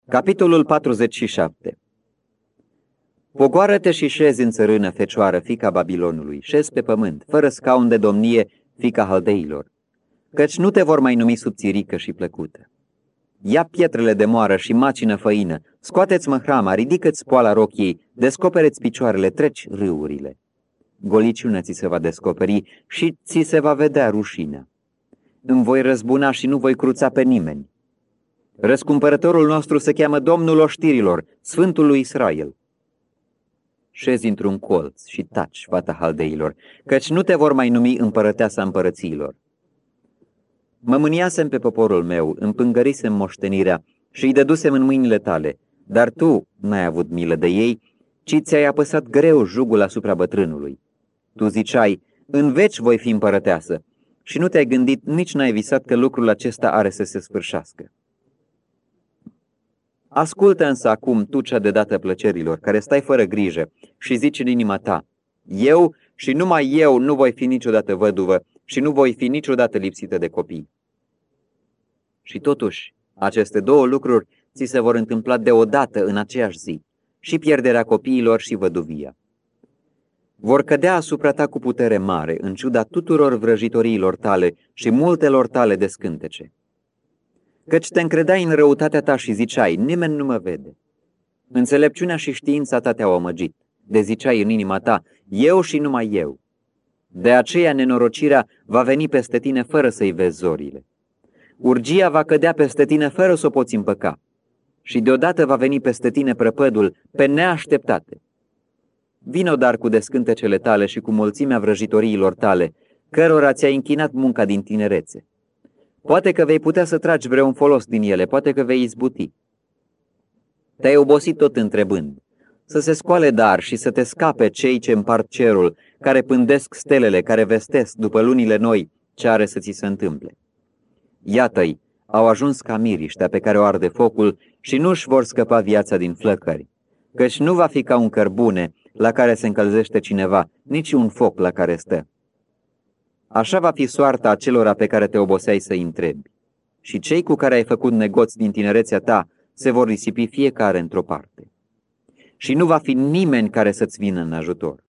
Capitolul 47. Pogoară-te și șezi în țărână, fecioară, fiica Babilonului, șezi pe pământ, fără scaun de domnie, fiica haldeilor, căci nu te vor mai numi subțirică și plăcută. Ia pietrele de moară și macină făină, scoateți măhrama, ridică-ți poala rochiei, descopereți picioarele, treci râurile. Goliciunea ți se va descoperi și ți se va vedea rușinea. Îmi voi răzbuna și nu voi cruța pe nimeni. Răscumpărătorul nostru se cheamă Domnul oștirilor, Sfântul lui Israel. Șezi într-un colț și taci, fata haldeilor, căci nu te vor mai numi împărăteasa împărățiilor. Mă mâniasem pe poporul meu, împângărisem moștenirea și îi dădusem în mâinile tale, dar tu n-ai avut milă de ei, ci ți-ai apăsat greu jugul asupra bătrânului. Tu ziceai, în veci voi fi împărăteasă, și nu te-ai gândit, nici n-ai visat că lucrul acesta are să se sfârșească. Ascultă însă acum tu cea de dată plăcerilor, care stai fără grijă și zici în inima ta, eu și numai eu nu voi fi niciodată văduvă și nu voi fi niciodată lipsită de copii. Și totuși, aceste două lucruri ți se vor întâmpla deodată în aceeași zi, și pierderea copiilor și văduvia. Vor cădea asupra ta cu putere mare, în ciuda tuturor vrăjitoriilor tale și multelor tale descântece. Căci te încredeai în răutatea ta și ziceai, nimeni nu mă vede. Înțelepciunea și știința ta te-au amăgit, de ziceai în inima ta, eu și numai eu. De aceea nenorocirea va veni peste tine fără să-i vezi zorile. Urgia va cădea peste tine fără să o poți împăca. Și deodată va veni peste tine prăpădul, pe neașteptate. Vino dar cu descântecele tale și cu mulțimea vrăjitoriilor tale, cărora ți-ai închinat munca din tinerețe. Poate că vei putea să tragi vreun folos din ele, poate că vei izbuti. Te-ai obosit tot întrebând, să se scoale dar și să te scape cei ce împart cerul, care pândesc stelele, care vestesc după lunile noi ce are să ți se întâmple. Iată-i, au ajuns ca miriștea pe care o arde focul și nu-și vor scăpa viața din flăcări, căci nu va fi ca un cărbune la care se încălzește cineva, nici un foc la care stă. Așa va fi soarta acelora pe care te oboseai să-i întrebi. Și cei cu care ai făcut negoți din tinerețea ta se vor risipi fiecare într-o parte. Și nu va fi nimeni care să-ți vină în ajutor.